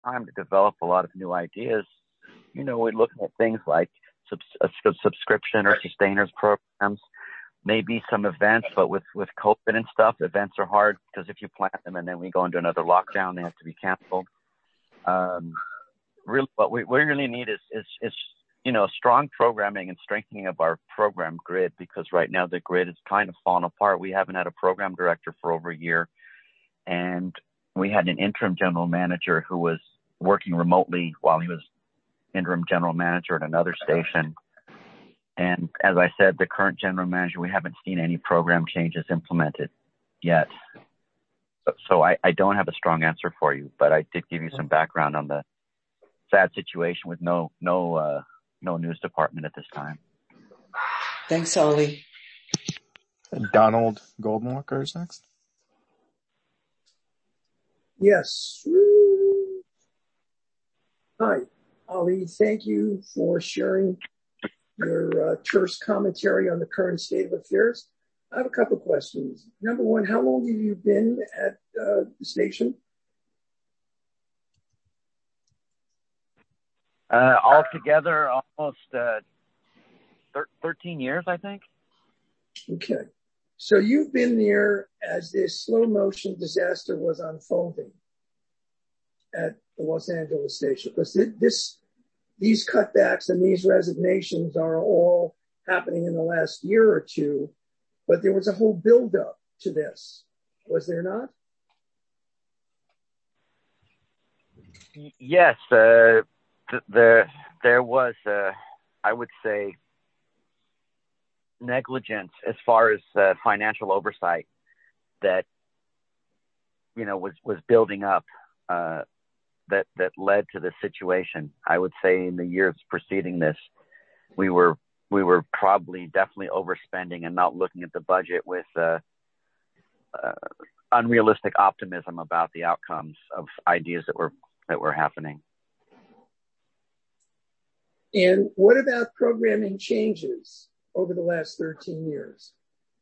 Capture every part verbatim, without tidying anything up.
time to develop a lot of new ideas. You know, we're looking at things like subs- a sub- subscription or sustainers programs, maybe some events, but with, with COVID and stuff, events are hard because if you plan them and then we go into another lockdown, they have to be canceled. Um, really, what we, we really need is, is, is, you know, strong programming and strengthening of our program grid, because right now the grid is kind of falling apart. We haven't had a program director for over a year, and we had an interim general manager who was working remotely while he was interim general manager at another station. And as I said, the current general manager, we haven't seen any program changes implemented yet. So, so I, I don't have a strong answer for you, but I did give you some background on the sad situation with no no uh, no news department at this time. Thanks, Ollie. Donald Goldenwalker is next. Yes. Hi, Ollie. Thank you for sharing your uh, terse commentary on the current state of affairs. I have a couple of questions. Number one, how long have you been at uh, the station? Uh, altogether, almost uh, thir- thirteen years, I think. Okay. So you've been there as this slow motion disaster was unfolding at the Los Angeles station, because this, these cutbacks and these resignations are all happening in the last year or two, but there was a whole buildup to this, was there not? Yes, uh, th- the, there was, uh, I would say, negligence as far as uh, financial oversight that, you know, was, was building up, uh, that, that led to this situation. I would say in the years preceding this, we were, we were probably definitely overspending and not looking at the budget with, uh, uh, unrealistic optimism about the outcomes of ideas that were, that were happening. And what about programming changes over the last thirteen years?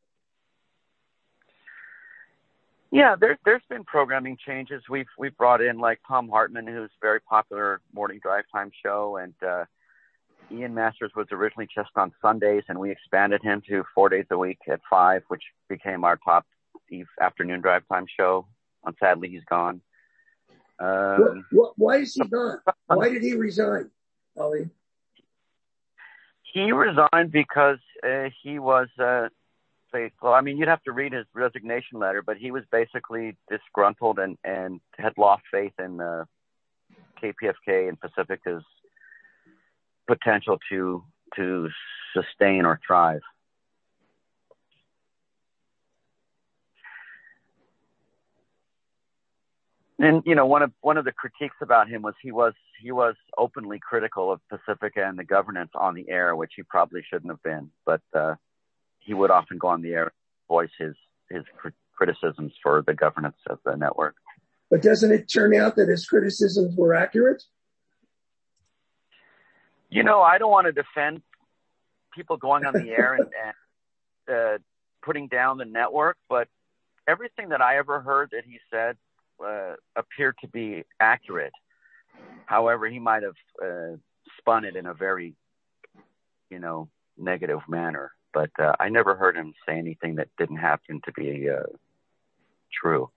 Yeah, there, there's been programming changes. We've we've brought in like Tom Hartman, who's a very popular morning drive time show, and uh, Ian Masters was originally just on Sundays, and we expanded him to four days a week at five, which became our top eve afternoon drive time show. And sadly, he's gone. Um, what, what, why is he gone? Why did he resign, Ollie? He resigned because uh, he was. Uh, Well, I mean, you'd have to read his resignation letter, but he was basically disgruntled and, and had lost faith in uh, K P F K and Pacifica's potential to to sustain or thrive. And you know, one of one of the critiques about him was he was he was openly critical of Pacifica and the governance on the air, which he probably shouldn't have been, but. Uh, He would often go on the air and voice his, his criticisms for the governance of the network. But doesn't it turn out that his criticisms were accurate? You know, I don't want to defend people going on the air and, and uh, putting down the network, but everything that I ever heard that he said uh, appeared to be accurate. However, he might have uh, spun it in a very, you know, negative manner. But uh, I never heard him say anything that didn't happen to be uh, true.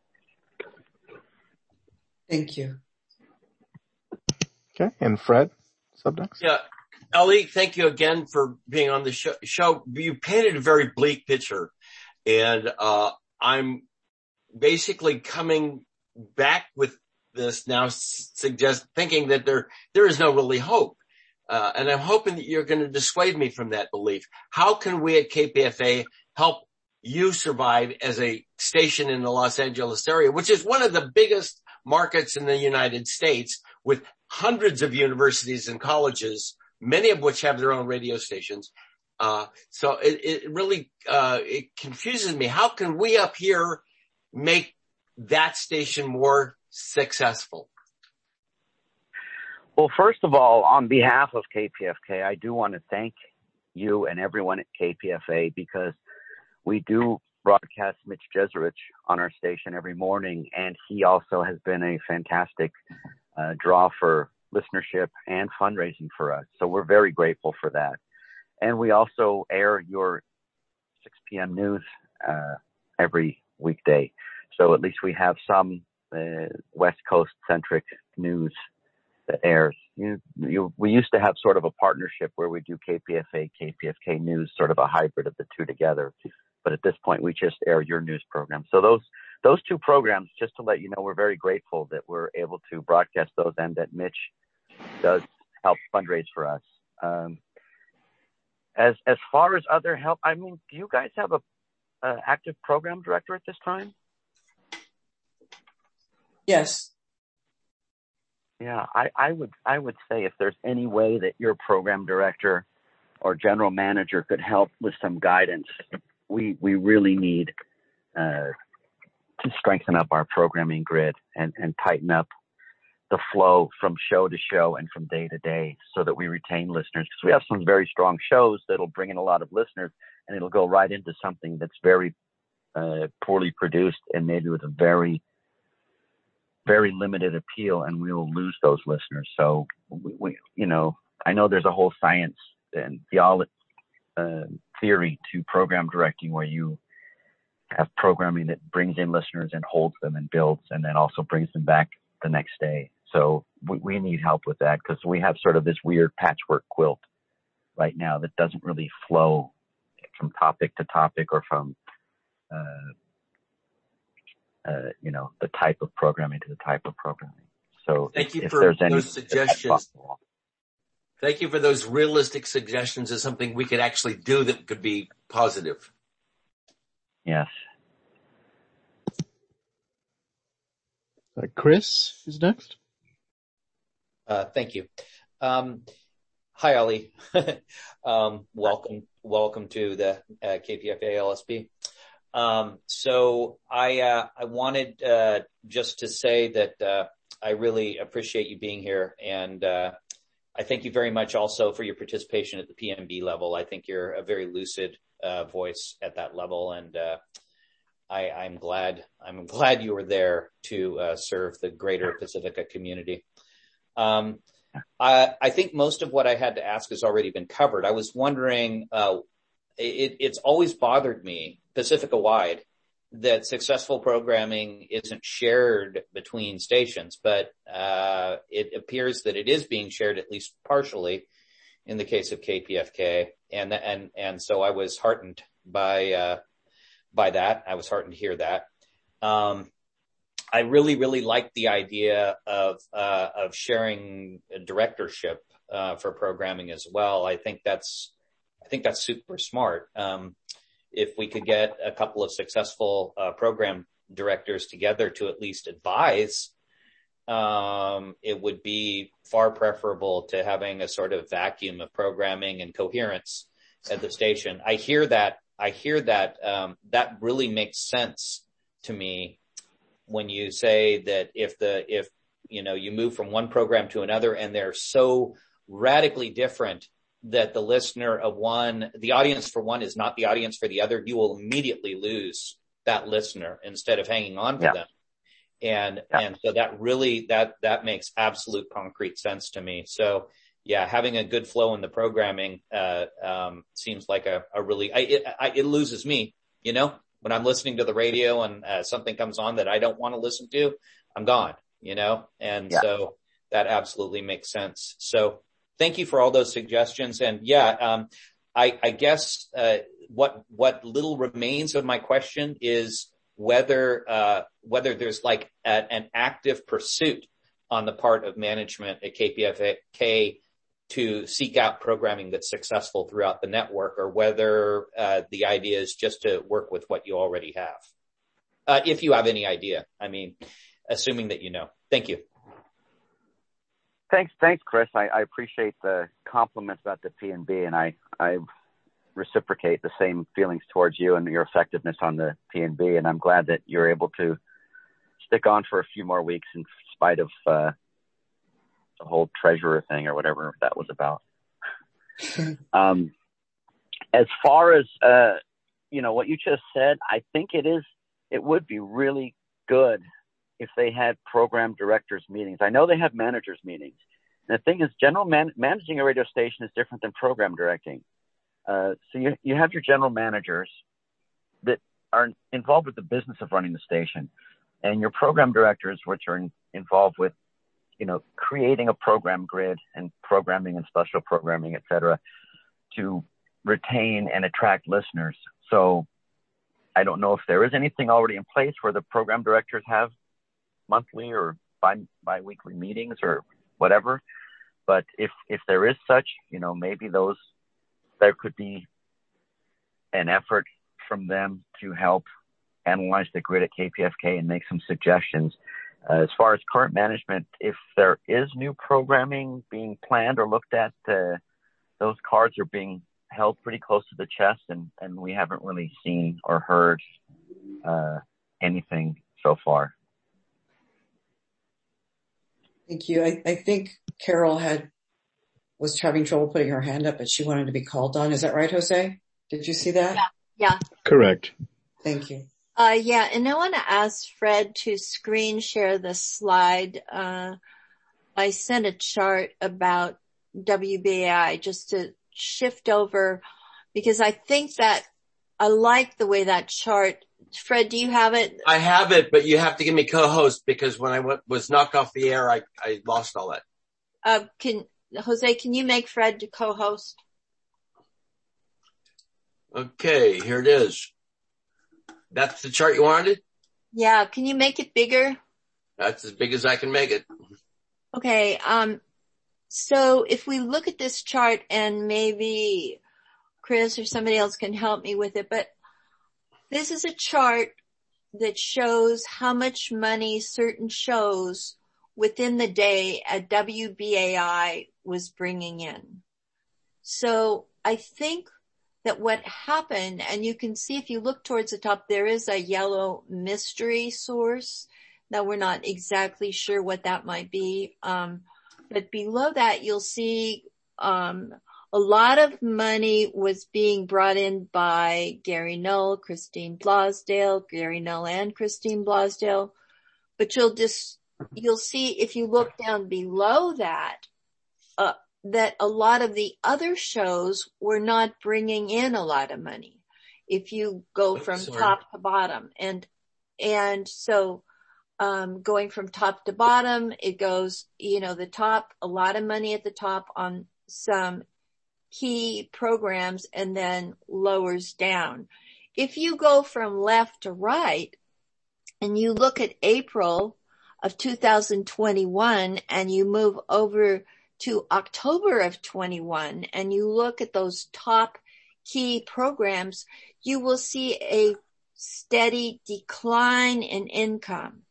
Thank you. Okay, and Fred, sub next. Yeah, Ellie, thank you again for being on the show. show. You painted a very bleak picture, and uh, I'm basically coming back with this now, suggest thinking that there there is no really hope. Uh, and I'm hoping that you're going to dissuade me from that belief. How can we at K P F A help you survive as a station in the Los Angeles area, which is one of the biggest markets in the United States, with hundreds of universities and colleges, many of which have their own radio stations. Uh, so it, it really, uh, it confuses me. How can we up here make that station more successful? Well, first of all, on behalf of K P F K, I do want to thank you and everyone at K P F A, because we do broadcast Mitch Jeserich on our station every morning, and he also has been a fantastic uh, draw for listenership and fundraising for us. So we're very grateful for that. And we also air your six p.m. news uh, every weekday. So at least we have some uh, West Coast centric news that airs. You, you, we used to have sort of a partnership where we do K P F A, K P F K news, sort of a hybrid of the two together. But at this point, we just air your news program. So those those two programs, just to let you know, we're very grateful that we're able to broadcast those and that Mitch does help fundraise for us. Um, as as far as other help, I mean, do you guys have a, a active program director at this time? Yes. Yeah, I, I would I would say if there's any way that your program director or general manager could help with some guidance, we we really need uh, to strengthen up our programming grid and, and tighten up the flow from show to show and from day to day so that we retain listeners. Because we have some very strong shows that'll bring in a lot of listeners, and it'll go right into something that's very uh, poorly produced and maybe with a very very limited appeal, and we will lose those listeners. So we, we you know, I know there's a whole science and theology, uh, theory to program directing where you have programming that brings in listeners and holds them and builds, and then also brings them back the next day. So we, we need help with that because we have sort of this weird patchwork quilt right now that doesn't really flow from topic to topic or from, uh, Uh, you know, the type of programming to the type of programming. So thank if, you if for there's those any suggestions. Thank you for those realistic suggestions as something we could actually do that could be positive. Yes. Uh, Chris is next. Uh, thank you. Um, hi, Ollie. um, welcome, welcome to the uh, K P F A L S P. Um, so I, uh, I wanted, uh, just to say that, uh, I really appreciate you being here. And, uh, I thank you very much also for your participation at the P M B level. I think you're a very lucid, uh, voice at that level. And, uh, I, I'm glad, I'm glad you were there to, uh, serve the greater Pacifica community. Um, I, I think most of what I had to ask has already been covered. I was wondering, uh, it, it's always bothered me Pacifica-wide that successful programming isn't shared between stations, but uh it appears that it is being shared at least partially in the case of K P F K, and and and so I was heartened by uh by that. I was heartened to hear that. Um I really really like the idea of uh of sharing directorship uh for programming as well. I think that's I think that's super smart. Um If we could get a couple of successful uh, program directors together to at least advise, um, it would be far preferable to having a sort of vacuum of programming and coherence at the station. I hear that. I hear that. Um, that really makes sense to me when you say that if the if you know you move from one program to another and they're so radically different that the listener of one, the audience for one is not the audience for the other, you will immediately lose that listener instead of hanging on to yeah. them. And, yeah. and so that really, that, that makes absolute concrete sense to me. So yeah, having a good flow in the programming, uh, um, seems like a, a really, I, it, I, it loses me, you know, when I'm listening to the radio and uh, something comes on that I don't want to listen to, I'm gone, you know, and yeah. so that absolutely makes sense. So, thank you for all those suggestions. And yeah, um, I, I guess, uh, what, what little remains of my question is whether, uh, whether there's like a, an active pursuit on the part of management at K P F K to seek out programming that's successful throughout the network, or whether, uh, the idea is just to work with what you already have. Uh, if you have any idea, I mean, assuming that you know. Thank you. Thanks, thanks, Chris. I, I appreciate the compliments about the P M B, and I, I reciprocate the same feelings towards you and your effectiveness on the P M B. And I'm glad that you're able to stick on for a few more weeks in spite of uh, the whole treasurer thing or whatever that was about. um, as far as uh, you know, what you just said, I think it is. It would be really good if they had program directors meetings. I know they have managers meetings. And the thing is, general man- managing a radio station is different than program directing. Uh, so you, you have your general managers that are involved with the business of running the station, and your program directors, which are in, involved with, you know, creating a program grid and programming and special programming, et cetera, to retain and attract listeners. So I don't know if there is anything already in place where the program directors have monthly or bi bi-weekly meetings or whatever. But if, if there is such, you know, maybe those, there could be an effort from them to help analyze the grid at K P F K and make some suggestions. Uh, as far as current management, if there is new programming being planned or looked at, uh, those cards are being held pretty close to the chest, and, and we haven't really seen or heard uh, anything so far. Thank you. I, I think Carol had was having trouble putting her hand up, but she wanted to be called on. Is that right, Jose? Did you see that? Yeah. Yeah. Correct. Thank you. Uh, yeah, and I want to ask Fred to screen share the slide. Uh, I sent a chart about W B A I just to shift over, because I think that I like the way that chart. Fred, do you have it? I have it, but you have to give me co-host, because when I went, was knocked off the air, I, I lost all that. Uh, can, Jose, can you make Fred to co-host? Okay, here it is. That's the chart you wanted? Yeah, can you make it bigger? That's as big as I can make it. Okay, um, so if we look at this chart, and maybe Chris or somebody else can help me with it, but this is a chart that shows how much money certain shows within the day at W B A I was bringing in. So I think that what happened, and you can see if you look towards the top, there is a yellow mystery source. Now we're not exactly sure what that might be. Um, but below that, you'll see, um, a lot of money was being brought in by Gary Null, Christine Blosdale, Gary Null and Christine Blosdale. But you'll just, you'll see if you look down below that, uh, that a lot of the other shows were not bringing in a lot of money. If you go from Sorry. top to bottom, and, and so, um, going from top to bottom, it goes, you know, the top, a lot of money at the top on some key programs, and then lowers down. If you go from left to right and you look at April of two thousand twenty-one and you move over to October of twenty-one and you look at those top key programs, you will see a steady decline in income.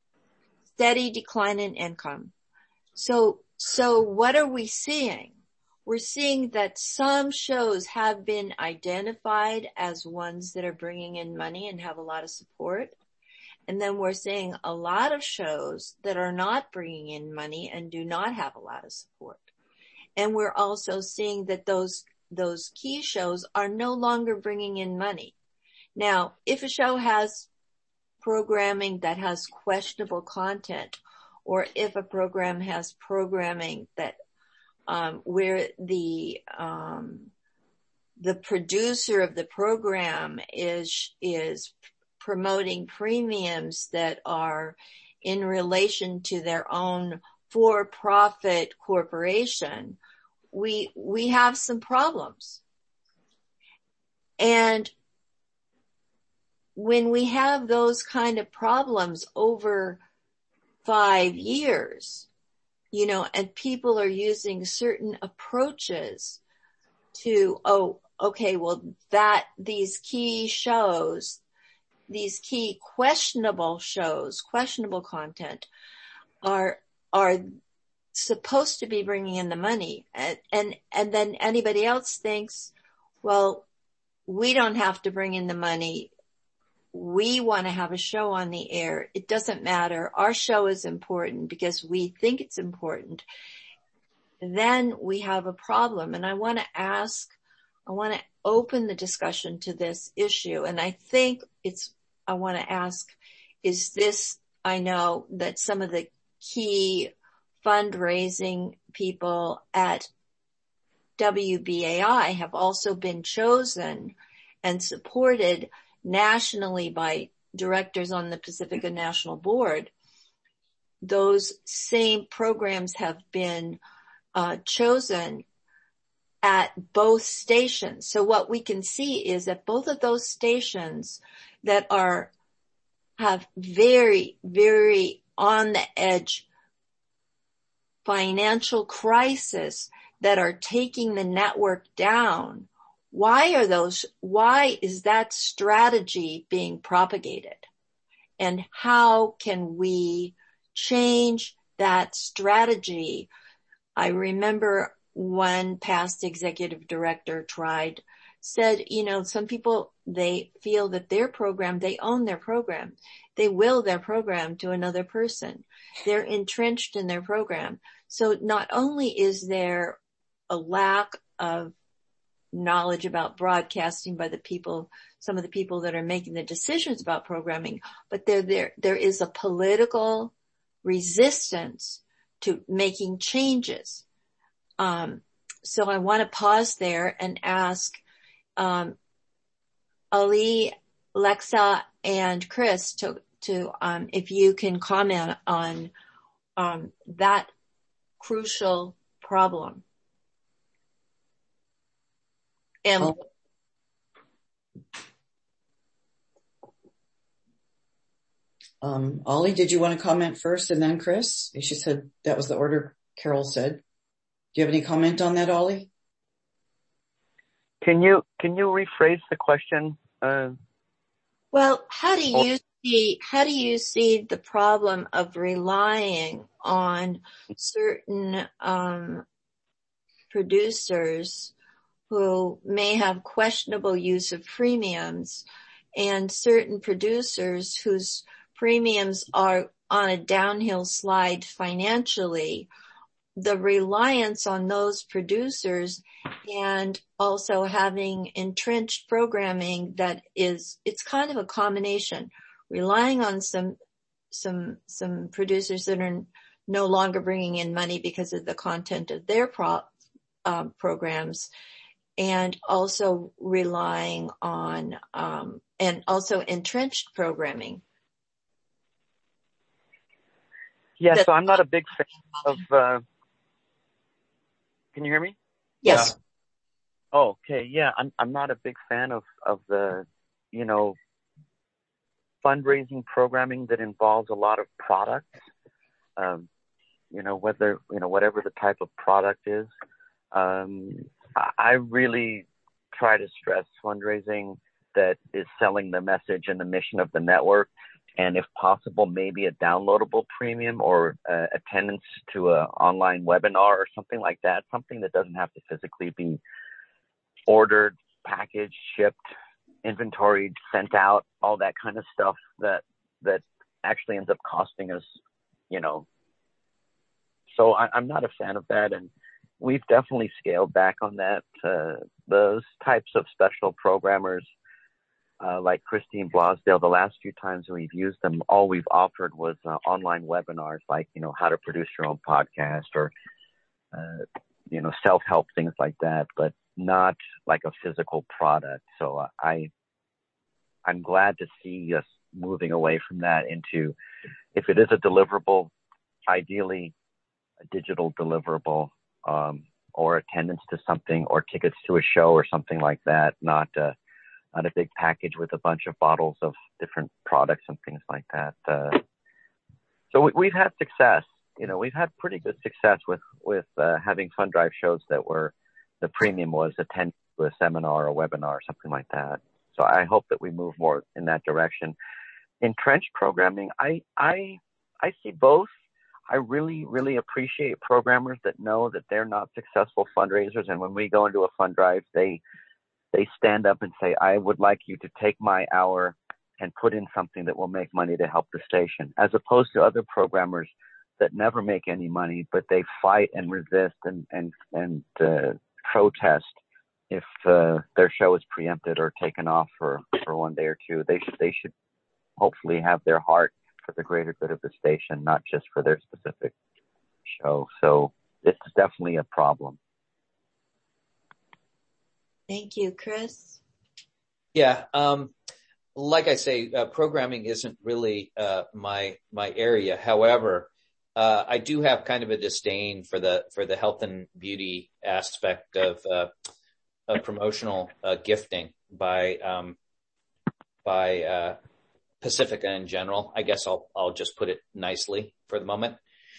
Steady decline in income. So, so what are we seeing? We're seeing that some shows have been identified as ones that are bringing in money and have a lot of support. And then we're seeing a lot of shows that are not bringing in money and do not have a lot of support. And we're also seeing that those, those key shows are no longer bringing in money. Now, if a show has programming that has questionable content, or if a program has programming that Um, where the, um, the producer of the program is, is promoting premiums that are in relation to their own for-profit corporation, we, we have some problems. And when we have those kind of problems over five years, you know, and people are using certain approaches to, oh, okay, well, that, these key shows, these key questionable shows, questionable content are, are supposed to be bringing in the money. And, and, and then anybody else thinks, well, we don't have to bring in the money. We want to have a show on the air. It doesn't matter. Our show is important because we think it's important. Then we have a problem. And I want to ask, I want to open the discussion to this issue. And I think it's, I want to ask, is this I know that some of the key fundraising people at W B A I have also been chosen and supported nationally by directors on the Pacifica National Board. Those same programs have been uh, chosen at both stations. So what we can see is that both of those stations that are have very, very on the edge financial crisis that are taking the network down. Why are those, why is that strategy being propagated? And how can we change that strategy? I remember one past executive director tried, said, you know, some people, they feel that their program, they own their program. They will their program to another person. They're entrenched in their program. So not only is there a lack of knowledge about broadcasting by the people, some of the people that are making the decisions about programming, but there, there, there is a political resistance to making changes. Um, so I want to pause there and ask, um, Ali, Lexa, and Chris to, to, um, if you can comment on, um, that crucial problem. And Oh. Um, Ollie, did you want to comment first and then Chris? She said that was the order Carol said. Do you have any comment on that, Ollie? Can you can you rephrase the question? Uh, well, how do you see how do you see the problem of relying on certain um, producers who may have questionable use of premiums, and certain producers whose premiums are on a downhill slide financially? The reliance on those producers and also having entrenched programming that is, it's kind of a combination, relying on some, some, some producers that are no longer bringing in money because of the content of their pro, um, programs, and also relying on, um, and also entrenched programming. Yeah, so I'm not a big fan of, uh, can you hear me? Yes. Yeah. Oh, okay. Yeah, I'm I'm not a big fan of, of the, you know, fundraising programming that involves a lot of products. Um, you know, whether, you know, whatever the type of product is. Um, I, I really try to stress fundraising that is selling the message and the mission of the network. And if possible, maybe a downloadable premium or uh, attendance to an online webinar or something like that, something that doesn't have to physically be ordered, packaged, shipped, inventoried, sent out, all that kind of stuff that that actually ends up costing us, you know. So I, I'm not a fan of that, and we've definitely scaled back on that. Uh, those types of special programmers, Uh, like Christine Blosdale, the last few times we've used them, all we've offered was uh, online webinars, like, you know, how to produce your own podcast or, uh, you know, self-help, things like that, but not like a physical product. So uh, I, I'm glad to see us moving away from that into, if it is a deliverable, ideally a digital deliverable, um, or attendance to something or tickets to a show or something like that, not uh not a big package with a bunch of bottles of different products and things like that. Uh, so we, we've had success. You know, we've had pretty good success with, with uh, having fund drive shows that were, the premium was attend to a seminar or webinar or something like that. So I hope that we move more in that direction. Entrenched programming, I, I, I see both. I really, really appreciate programmers that know that they're not successful fundraisers. And when we go into a fund drive, they, they stand up and say, I would like you to take my hour and put in something that will make money to help the station, as opposed to other programmers that never make any money, but they fight and resist and, and, and uh, protest if uh, their show is preempted or taken off for, for one day or two. They should, they should hopefully have their heart for the greater good of the station, not just for their specific show. So it's definitely a problem. Thank you, Chris. Yeah. Um, like I say, uh, programming isn't really, uh, my, my area. However, uh, I do have kind of a disdain for the, for the health and beauty aspect of, uh, of promotional, uh, gifting by, um, by, uh, Pacifica in general. I guess I'll, I'll just put it nicely for the moment.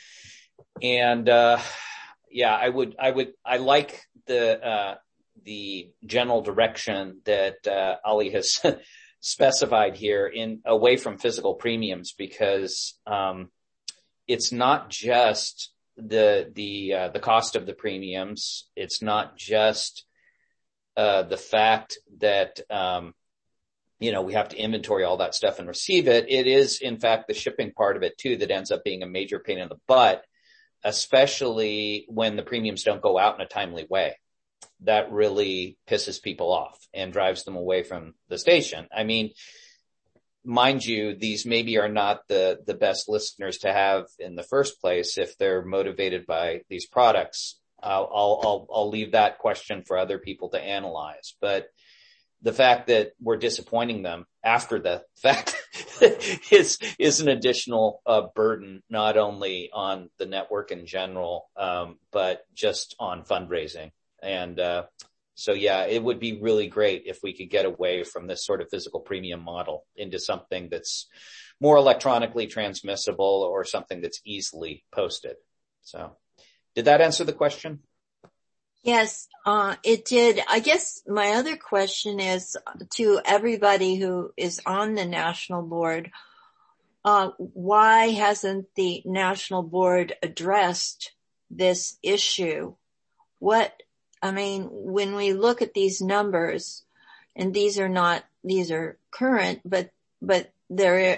And, uh, yeah, I would, I would, I like the, uh, the general direction that, uh, Ali has specified here in away from physical premiums, because, um, it's not just the, the, uh, the cost of the premiums. It's not just, uh, the fact that, um, you know, we have to inventory all that stuff and receive it. It is, in fact, the shipping part of it too that ends up being a major pain in the butt, especially when the premiums don't go out in a timely way. That really pisses people off and drives them away from the station. I mean, mind you, these maybe are not the, the best listeners to have in the first place if they're motivated by these products. I'll, I'll, I'll, I'll leave that question for other people to analyze. But the fact that we're disappointing them after the fact is, is an additional uh, burden, not only on the network in general, um, but just on fundraising. And, uh, so yeah, it would be really great if we could get away from this sort of physical premium model into something that's more electronically transmissible or something that's easily posted. So did that answer the question? Yes, uh, it did. I guess my other question is to everybody who is on the national board, uh, why hasn't the national board addressed this issue? What, I mean, when we look at these numbers, and these are not, these are current, but, but there,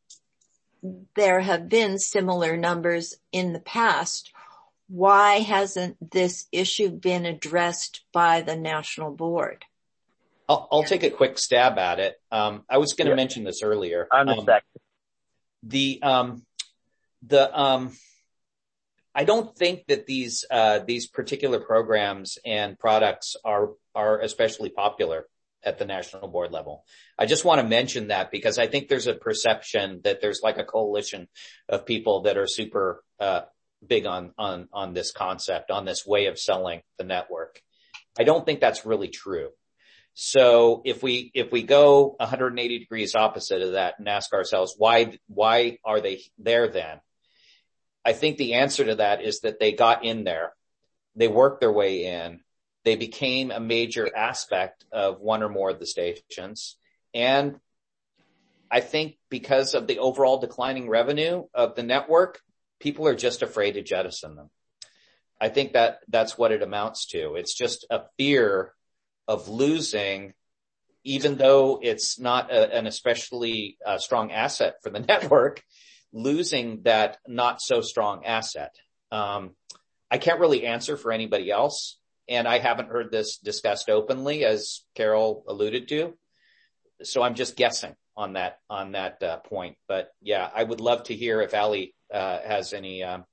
there have been similar numbers in the past. Why hasn't this issue been addressed by the national board? I'll, I'll take a quick stab at it. Um, I was going to yeah. mention this earlier. I'm um, the, um, the, um, I don't think that these, uh, these particular programs and products are, are especially popular at the national board level. I just want to mention that because I think there's a perception that there's like a coalition of people that are super, uh, big on, on, on this concept, on this way of selling the network. I don't think that's really true. So if we, if we go one hundred eighty degrees opposite of that and ask ourselves, why, why are they there then? I think the answer to that is that they got in there. They worked their way in. They became a major aspect of one or more of the stations. And I think because of the overall declining revenue of the network, people are just afraid to jettison them. I think that that's what it amounts to. It's just a fear of losing, even though it's not a, an especially uh, strong asset for the network, losing that not so strong asset. Um, I can't really answer for anybody else. And I haven't heard this discussed openly, as Carol alluded to. So I'm just guessing on that, on that uh, point. But yeah, I would love to hear if Ali uh, has any, um,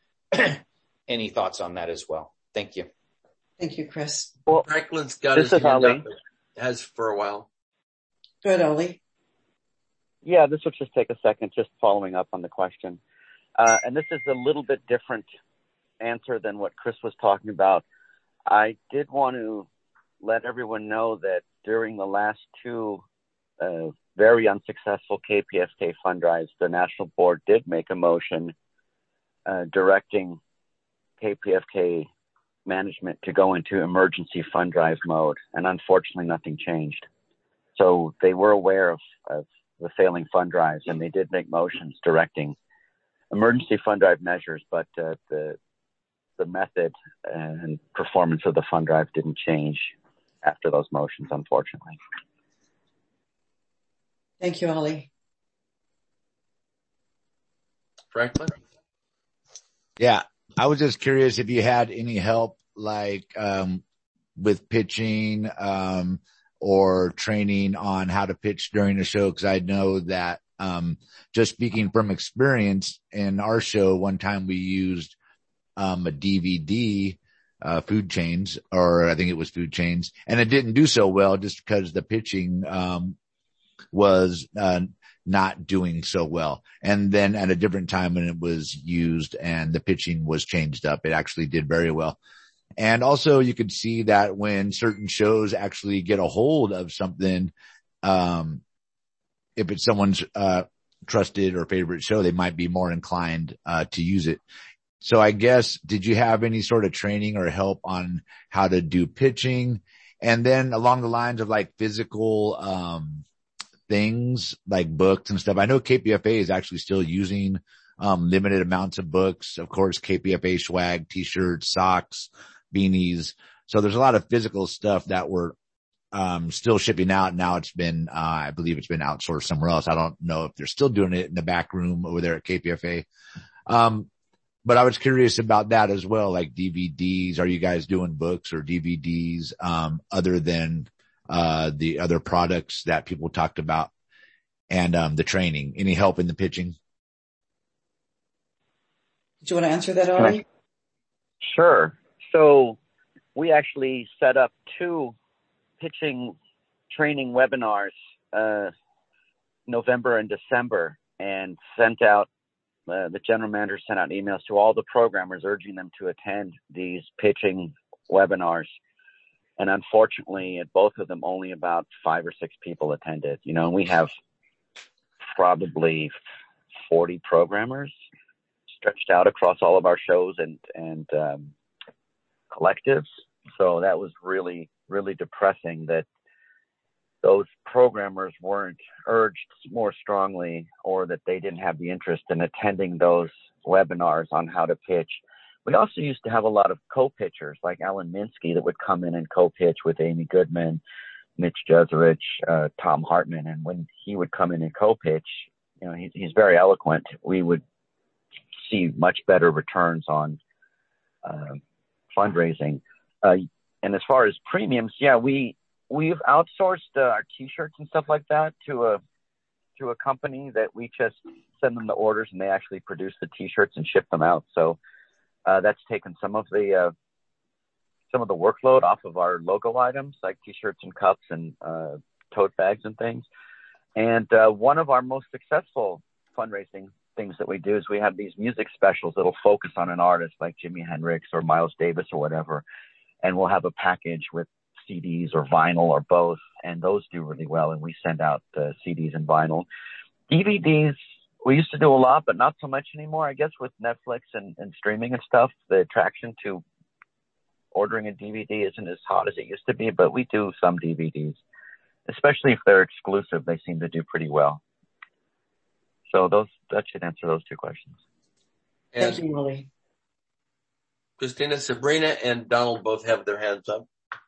any thoughts on that as well. Thank you. Thank you, Chris. Well, Franklin's got this his is hand Ali. up, has for a while. Good, Oli. Yeah, this will just take a second, just following up on the question. Uh, and this is a little bit different answer than what Chris was talking about. I did want to let everyone know that during the last two uh, very unsuccessful K P F K fund drives, the National Board did make a motion uh, directing K P F K management to go into emergency fund drive mode, and unfortunately nothing changed. So they were aware of, of the failing fund drives, and they did make motions directing emergency fund drive measures, but uh, the the method and performance of the fund drive didn't change after those motions, unfortunately. Thank you, Ali. Franklin? Yeah, I was just curious if you had any help, like um, with pitching um, or training on how to pitch during the show, because I know that Um, just speaking from experience in our show, one time we used, um, a D V D, uh, Food Chains, or I think it was Food Chains, and it didn't do so well just because the pitching, um, was, uh, not doing so well. And then at a different time when it was used and the pitching was changed up, it actually did very well. And also you could see that when certain shows actually get a hold of something, um, if it's someone's, uh, trusted or favorite show, they might be more inclined, uh, to use it. So I guess, did you have any sort of training or help on how to do pitching? And then along the lines of like physical, um, things like books and stuff. I know K P F A is actually still using, um, limited amounts of books. Of course, K P F A swag, t-shirts, socks, beanies. So there's a lot of physical stuff that we're, um, still shipping out. Now it's been, uh, I believe it's been outsourced somewhere else. I don't know if they're still doing it in the back room over there at K P F A. Um, but I was curious about that as well, like D V Ds. Are you guys doing books or D V Ds, um, other than, uh, the other products that people talked about and, um, the training? Any help in the pitching? Do you want to answer that, Ollie? Sure. So we actually set up two pitching training webinars, uh, November and December, and sent out, uh, the general manager sent out emails to all the programmers urging them to attend these pitching webinars. And unfortunately, at both of them, only about five or six people attended. You know, and we have probably forty programmers stretched out across all of our shows and, and, um, collectives. So that was really, really depressing that those programmers weren't urged more strongly, or that they didn't have the interest in attending those webinars on how to pitch. We also used to have a lot of co-pitchers like Alan Minsky that would come in and co-pitch with Amy Goodman, Mitch Jeserich, uh, Tom Hartman. And when he would come in and co-pitch, you know, he's, he's very eloquent. We would see much better returns on uh, fundraising. Uh, and as far as premiums, yeah, we, we've outsourced uh, our t-shirts and stuff like that to a, to a company that we just send them the orders and they actually produce the t-shirts and ship them out. So, Uh, that's taken some of the, uh, some of the workload off of our logo items like t-shirts and cups and, uh, tote bags and things. And, uh, one of our most successful fundraising things that we do is we have these music specials that'll focus on an artist like Jimi Hendrix or Miles Davis or whatever. And we'll have a package with C Ds or vinyl or both. And those do really well. And we send out uh, C Ds and vinyl. D V Ds, we used to do a lot, but not so much anymore. I guess with Netflix and, and streaming and stuff, the attraction to ordering a D V D isn't as hot as it used to be, but we do some D V Ds, especially if they're exclusive. They seem to do pretty well. So those, that should answer those two questions. Thank you, Molly. Christina, Sabrina, and Donald both have their hands up.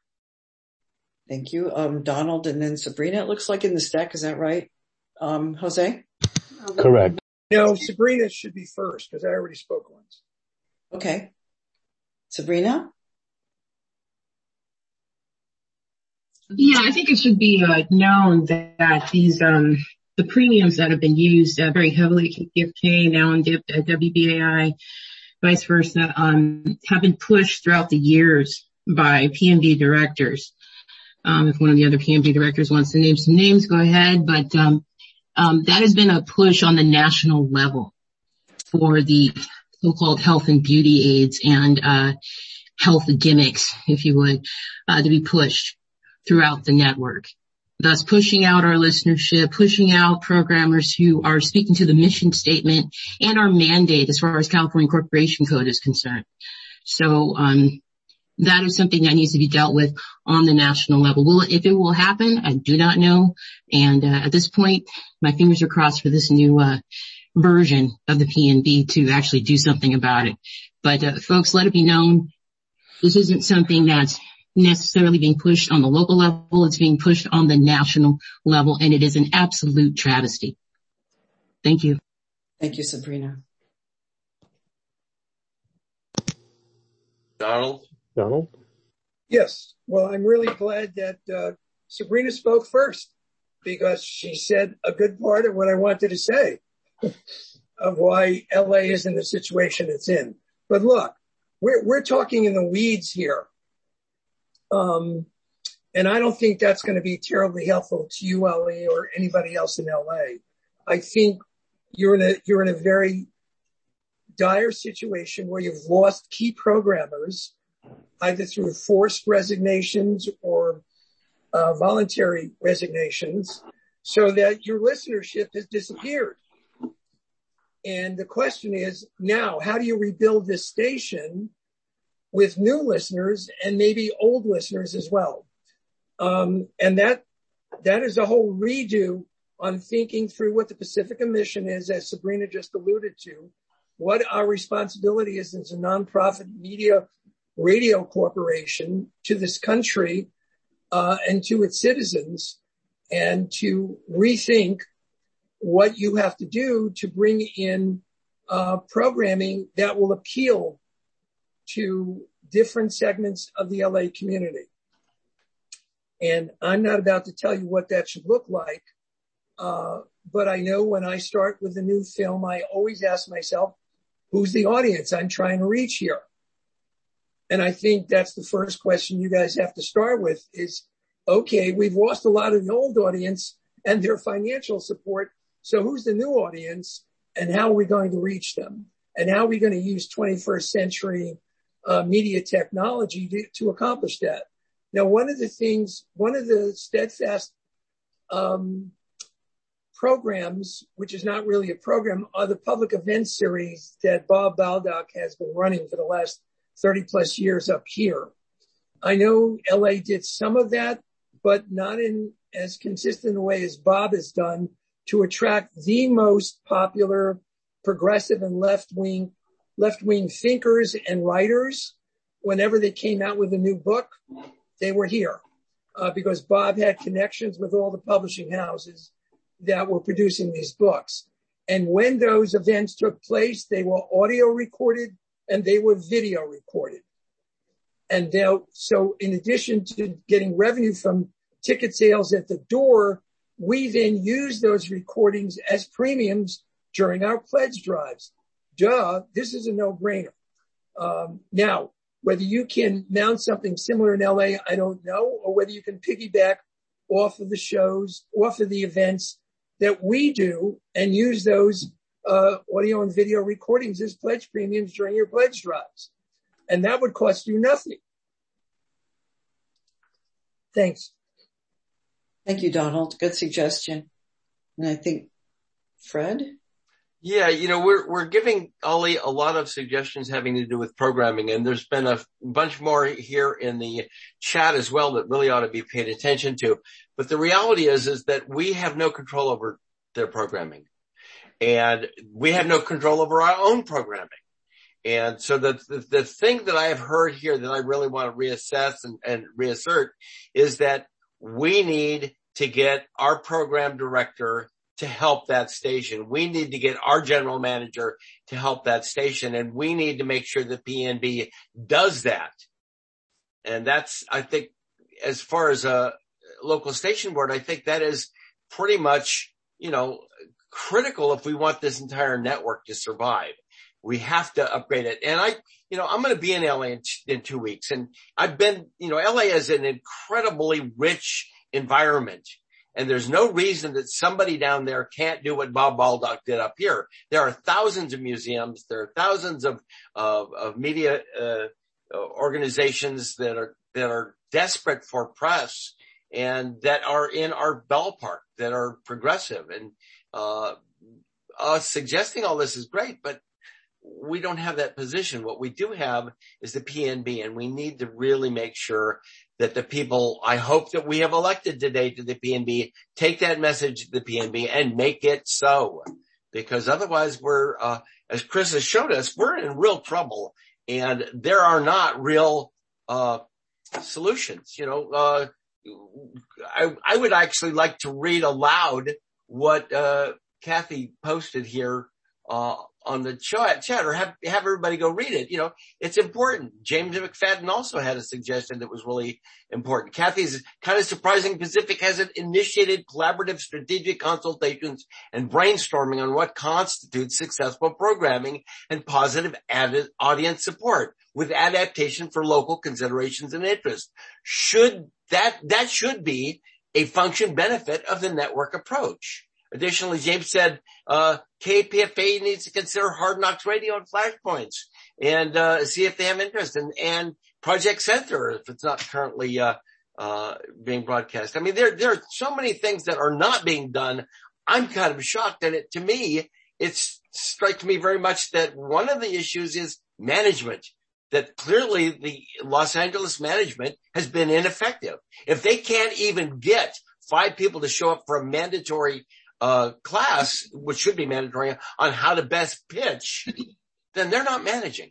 Thank you. Um, Donald and then Sabrina, it looks like in the stack. Is that right? Um, Jose? Correct. No, Sabrina should be first because I already spoke once. Okay. Sabrina? Yeah, I think it should be uh, known that, that these, um, the premiums that have been used uh, very heavily at K P F K, now in uh, W B A I, vice versa, um, have been pushed throughout the years by P M B directors. Um, if one of the other P M B directors wants to name some names, go ahead. But, um, Um, that has been a push on the national level for the so-called health and beauty aids and, uh, health gimmicks, if you would, uh, to be pushed throughout the network. Thus pushing out our listenership, pushing out programmers who are speaking to the mission statement and our mandate as far as California Corporation Code is concerned. So, um, that is something that needs to be dealt with on the national level. Will, if it will happen, I do not know. And uh, at this point, my fingers are crossed for this new uh, version of the P N B to actually do something about it. But uh, folks, let it be known, this isn't something that's necessarily being pushed on the local level. It's being pushed on the national level, and it is an absolute travesty. Thank you. Thank you, Sabrina. Donald? Donald? Yes. Well, I'm really glad that uh, Sabrina spoke first. because she said a good part of what I wanted to say of why L A is in the situation it's in. But look, we're, we're talking in the weeds here. Um, and I don't think that's going to be terribly helpful to you, Ellie, or anybody else in L A. I think you're in a, you're in a very dire situation where you've lost key programmers, either through forced resignations or uh, voluntary resignations, so that your listenership has disappeared. And the question is now, how do you rebuild this station with new listeners and maybe old listeners as well? Um, and that, that is a whole redo on thinking through what the Pacifica mission is, as Sabrina just alluded to, what our responsibility is as a nonprofit media radio corporation to this country, uh, and to its citizens, and to rethink what you have to do to bring in, uh, programming that will appeal to different segments of the L A community. And I'm not about to tell you what that should look like. Uh, but I know when I start with a new film, I always ask myself, who's the audience I'm trying to reach here? And I think that's the first question you guys have to start with is, okay, we've lost a lot of the old audience and their financial support. So who's the new audience and how are we going to reach them? And how are we going to use twenty-first century uh, media technology to, to accomplish that? Now, one of the things, one of the steadfast um, programs, which is not really a program, are the public event series that Bob Baldock has been running for the last thirty plus years up here. I know L A did some of that, but not in as consistent a way as Bob has done to attract the most popular progressive and left-wing, left-wing thinkers and writers. Whenever they came out with a new book, they were here, uh, because Bob had connections with all the publishing houses that were producing these books. And when those events took place, they were audio recorded and they were video recorded. And they'll, so in addition to getting revenue from ticket sales at the door, we then use those recordings as premiums during our pledge drives. Duh, this is a no-brainer. Um, now, whether you can mount something similar in L A, I don't know, or whether you can piggyback off of the shows, off of the events that we do and use those uh, audio and video recordings as pledge premiums during your pledge drives. And that would cost you nothing. Thanks. Thank you, Donald. Good suggestion. And I think Fred? Yeah, you know, we're, we're giving Ollie a lot of suggestions having to do with programming, and there's been a bunch more here in the chat as well that really ought to be paid attention to. But the reality is, is that we have no control over their programming, and we have no control over our own programming. And so the, the, the thing that I have heard here that I really want to reassess and, and reassert is that we need to get our program director to help that station. We need to get our general manager to help that station, and we need to make sure that P N B does that. And that's, I think, as far as a local station board, I think that is pretty much, you know, critical if we want this entire network to survive. We have to upgrade it. And I, you know, I'm going to be in L A in, in two weeks. And I've been, you know, L A is an incredibly rich environment. And there's no reason that somebody down there can't do what Bob Baldock did up here. There are thousands of museums. There are thousands of, of, of media, uh, organizations that are, that are desperate for press and that are in our ballpark, that are progressive. And, uh, us suggesting all this is great, but we don't have that position. What we do have is the P N B, and we need to really make sure that the people, I hope that we have elected today to the P N B, take that message to the P N B and make it so. Because otherwise we're, uh, as Chris has showed us, we're in real trouble, and there are not real, uh, solutions. You know, uh, I, I would actually like to read aloud what, uh, Kathy posted here, uh, on the chat, chat or have, have everybody go read it. You know, it's important. James McFadden also had a suggestion that was really important. Kathy's kind of surprising. Pacific hasn't initiated collaborative strategic consultations and brainstorming on what constitutes successful programming and positive added audience support with adaptation for local considerations and interests. Should that, that should be a function benefit of the network approach. Additionally, James said, uh, K P F A needs to consider Hard Knocks Radio and Flashpoints and, uh, see if they have interest in, and Project Center if it's not currently, uh, uh, being broadcast. I mean, there, there are so many things that are not being done. I'm kind of shocked. And it, to me, it strikes me very much that one of the issues is management, that clearly the Los Angeles management has been ineffective. If they can't even get five people to show up for a mandatory uh class, which should be mandatory, on how to best pitch, then they're not managing.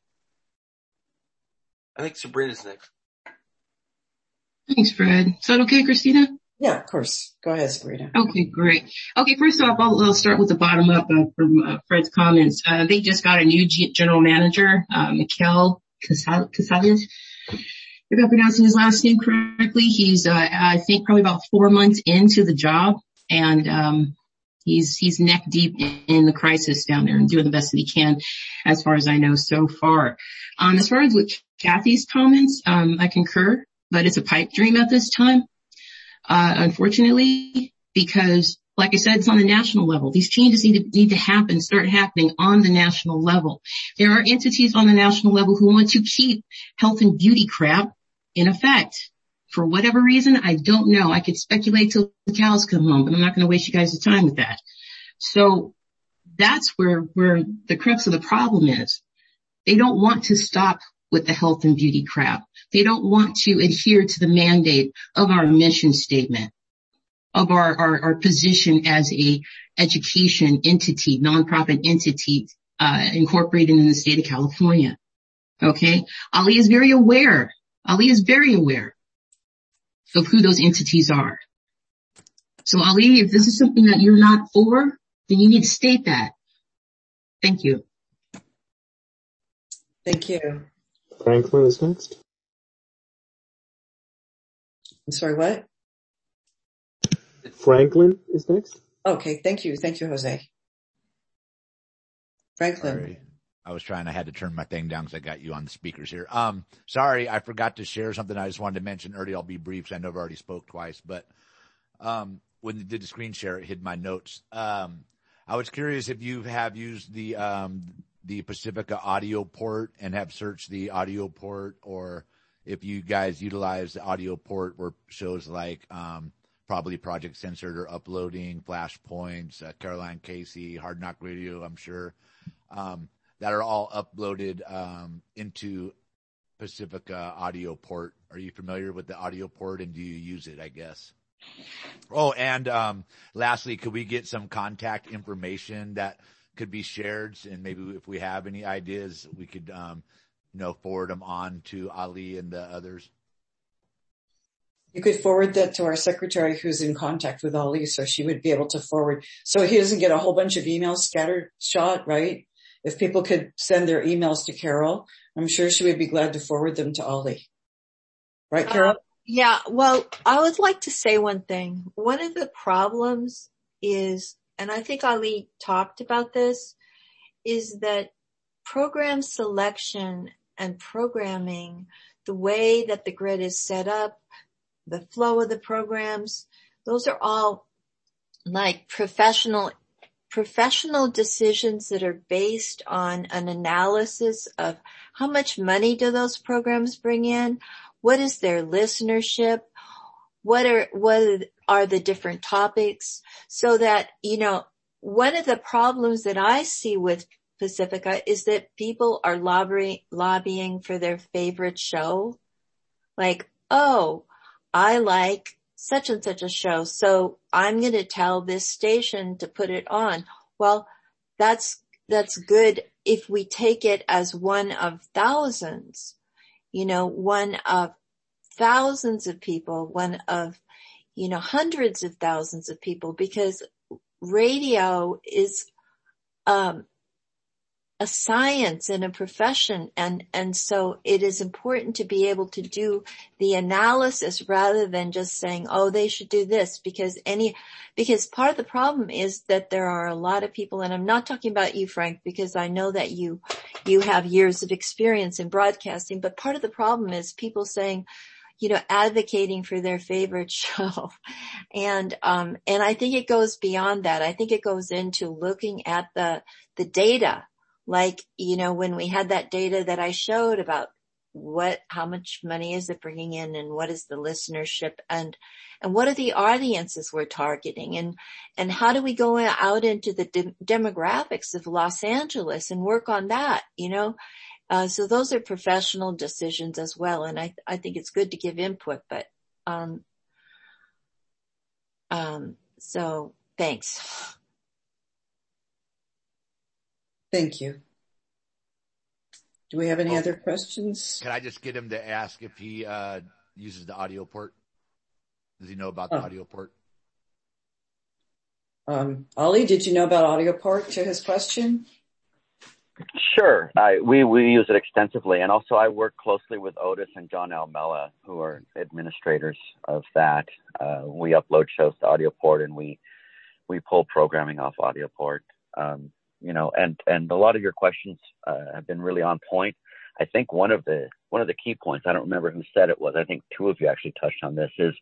I think Sabrina's next. Thanks, Fred. Is that okay, Christina? Yeah, of course. Go ahead, Sabrina. Okay, great. Okay, first off, I'll, I'll start with the bottom up uh, from uh, Fred's comments. Uh, they just got a new G- general manager, uh, Mikel Casales. If I'm pronouncing his last name correctly, he's, uh, I think probably about four months into the job, and, um, he's, he's neck deep in the crisis down there and doing the best that he can, as far as I know so far. Um, as far as with Kathy's comments, um, I concur, but it's a pipe dream at this time, uh, unfortunately, because like I said, it's on the national level. These changes need to, need to happen, start happening on the national level. There are entities on the national level who want to keep health and beauty crap in effect. For whatever reason, I don't know. I could speculate till the cows come home, but I'm not going to waste you guys' time with that. So that's where, where the crux of the problem is. They don't want to stop with the health and beauty crap. They don't want to adhere to the mandate of our mission statement, of our, our, our position as a education entity, nonprofit entity, uh, incorporated in the state of California. Okay. Ali is very aware. Ali is very aware of who those entities are. So Ali, if this is something that you're not for, then you need to state that. Thank you. Thank you. Franklin is next. I'm sorry, what? Franklin is next. Okay, thank you. Thank you, Jose. Franklin. Sorry. I was trying, I had to turn my thing down because I got you on the speakers here. Um, sorry, I forgot to share something I just wanted to mention earlier. I'll be brief because I know I've already spoke twice, but, um, when you did the screen share, it hid my notes. Um, I was curious if you have used the, um, the Pacifica audio port and have searched the audio port, or if you guys utilize the audio port where shows like, um, probably Project Censored or uploading, Flashpoints, uh, Caroline Casey, Hard Knock Radio, I'm sure, um, that are all uploaded, um, into Pacifica audio port. Are you familiar with the audio port, and do you use it, I guess? Oh, and, um, lastly, could we get some contact information that could be shared? And maybe if we have any ideas, we could, um, you know, forward them on to Ali and the others. You could forward that to our secretary who's in contact with Ali, so she would be able to forward. So he doesn't get a whole bunch of emails scattered shot, right? If people could send their emails to Carol, I'm sure she would be glad to forward them to Ali. Right, Carol? Uh, yeah, well, I would like to say one thing. One of the problems is, and I think Ali talked about this, is that program selection and programming, the way that the grid is set up, the flow of the programs, those are all like professional professional decisions that are based on an analysis of how much money do those programs bring in, what is their listenership, what are what are the different topics, so that, you know, one of the problems that I see with Pacifica is that people are lobbying lobbying for their favorite show. Like, oh, I like such and such a show, so I'm going to tell this station to put it on. Well, that's, that's good if we take it as one of thousands, you know, one of thousands of people, one of, you know, hundreds of thousands of people, because radio is, um, a science and a profession. And, and so it is important to be able to do the analysis rather than just saying, oh, they should do this, because any, because part of the problem is that there are a lot of people, and I'm not talking about you, Frank, because I know that you, you have years of experience in broadcasting, but part of the problem is people saying, you know, advocating for their favorite show. And, um, and I think it goes beyond that. I think it goes into looking at the, the data. Like, you know, when we had that data that I showed about what, how much money is it bringing in and what is the listenership and, and what are the audiences we're targeting and, and how do we go out into the de- demographics of Los Angeles and work on that, you know? Uh, so those are professional decisions as well. And I, I think it's good to give input, but, um, um, so thanks. Thank you. Do we have any Oh, other questions? Can I just get him to ask if he, uh, uses the audio port? Does he know about the Oh. audio port? Um, Ollie, did you know about audio port to his question? Sure. I, we, we use it extensively. And also I work closely with Otis and John Almella, who are administrators of that. Uh, we upload shows to AudioPort and we, we pull programming off AudioPort. Um, you know, and, and a lot of your questions, uh, have been really on point. I think one of the, one of the key points, I don't remember who said it was, I think two of you actually touched on this, is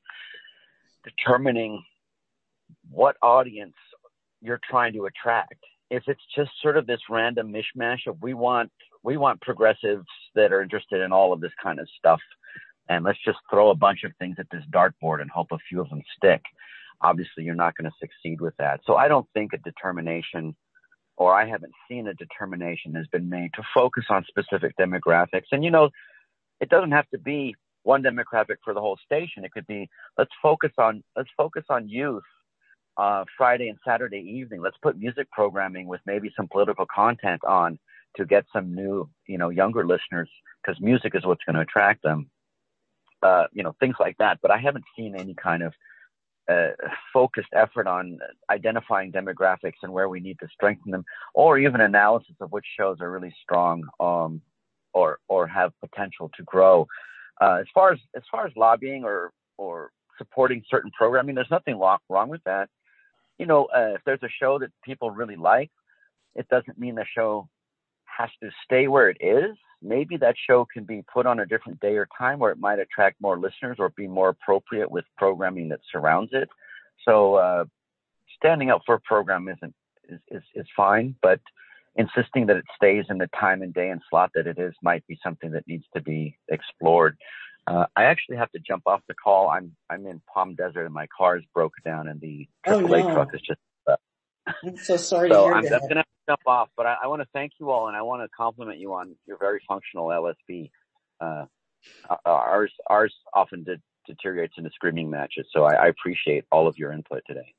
determining what audience you're trying to attract. If it's just sort of this random mishmash of we want, we want progressives that are interested in all of this kind of stuff, and let's just throw a bunch of things at this dartboard and hope a few of them stick. Obviously, you're not going to succeed with that. So I don't think a determination, or I haven't seen a determination has been made to focus on specific demographics. And, you know, it doesn't have to be one demographic for the whole station. It could be, let's focus on, let's focus on youth. Uh, Friday and Saturday evening, let's put music programming with maybe some political content on to get some new, you know, younger listeners, because music is what's going to attract them. Uh, you know, things like that. But I haven't seen any kind of uh, focused effort on identifying demographics and where we need to strengthen them, or even analysis of which shows are really strong, um, or or have potential to grow. Uh, as far as as far as lobbying or or supporting certain programming, there's nothing wrong with that. You know, uh, if there's a show that people really like, it doesn't mean the show has to stay where it is. Maybe that show can be put on a different day or time where it might attract more listeners or be more appropriate with programming that surrounds it. So uh, standing up for a program isn't is, is, is fine, but insisting that it stays in the time and day and slot that it is might be something that needs to be explored. Uh, I actually have to jump off the call. I'm I'm in Palm Desert and my car is broke down and the triple A Oh, no. truck is just uh, I'm so sorry so to hear I'm, I'm that. going to have to jump off, but I, I want to thank you all and I want to compliment you on your very functional L S B. Uh, ours ours often de- deteriorates into screaming matches, so I, I appreciate all of your input today.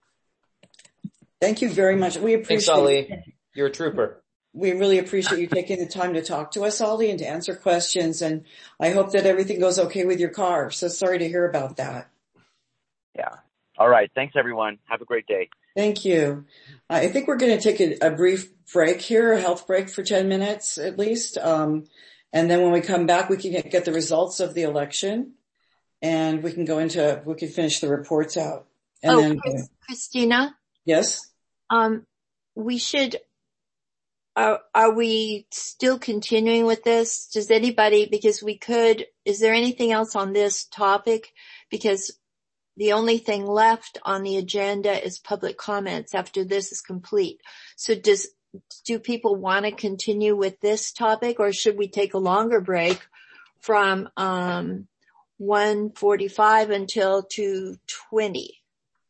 Thank you very much. We appreciate Thanks, Ollie. You're a trooper. We really appreciate you taking the time to talk to us, Ollie, and to answer questions. And I hope that everything goes okay with your car. So sorry to hear about that. Yeah. All right. Thanks, everyone. Have a great day. Thank you. I think we're going to take a, a brief break here, a health break for ten minutes at least. Um, and then when we come back, we can get, get the results of the election and we can go into, we can finish the reports out. And oh, then, Chris, Christina? Yes? Um, we should, Are, are we still continuing with this? Does anybody, because we could, is there anything else on this topic? Because the only thing left on the agenda is public comments after this is complete. So does, do people want to continue with this topic, or should we take a longer break from, um, one forty-five until two twenty?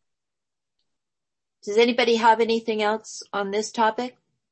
Does anybody have anything else on this topic?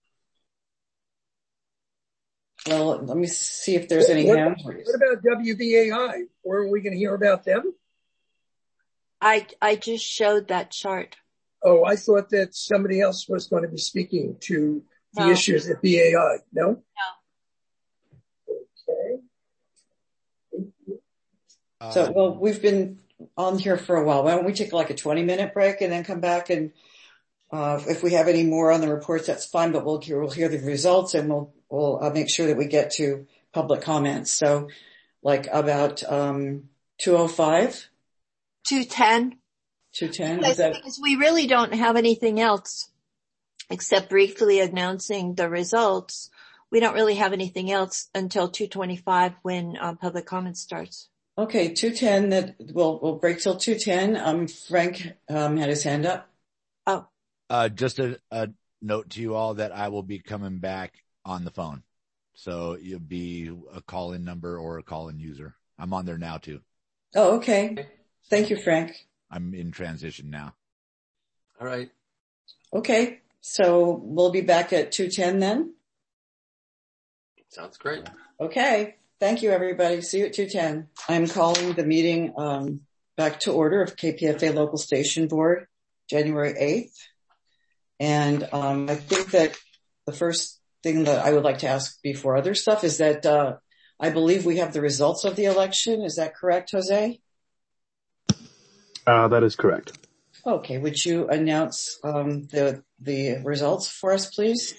Well, let me see if there's any what, hands what raised. about W B A I? Weren't we going to hear about them? I, I just showed that chart. Oh, I thought that somebody else was going to be speaking to the No. issues at B A I. No? No. Okay. So, well, we've been on here for a while. Why don't we take like a twenty minute break and then come back and Uh, if we have any more on the reports, that's fine, but we'll hear, we'll hear the results and we'll, we'll uh, make sure that we get to public comments. So like about, um, two oh five? two ten. two ten? Because, that- because we really don't have anything else except briefly announcing the results. We don't really have anything else until two twenty-five when um, public comment starts. Okay, two ten, that we'll, we'll break till two ten. Um, Frank, um, had his hand up. Oh. Uh, just a, a note to you all that I will be coming back on the phone. So you'll be a call-in number or a call-in user. I'm on there now too. Oh, okay. Thank you, Frank. I'm in transition now. All right. Okay. So we'll be back at two ten then. Sounds great. Okay. Thank you, everybody. See you at two ten. I'm calling the meeting, um, back to order of K P F A Local Station Board, January eighth. And, um, I think that the first thing that I would like to ask before other stuff is that, uh, I believe we have the results of the election. Is that correct, Jose? Uh, that is correct. Okay. Would you announce, um, the, the results for us, please?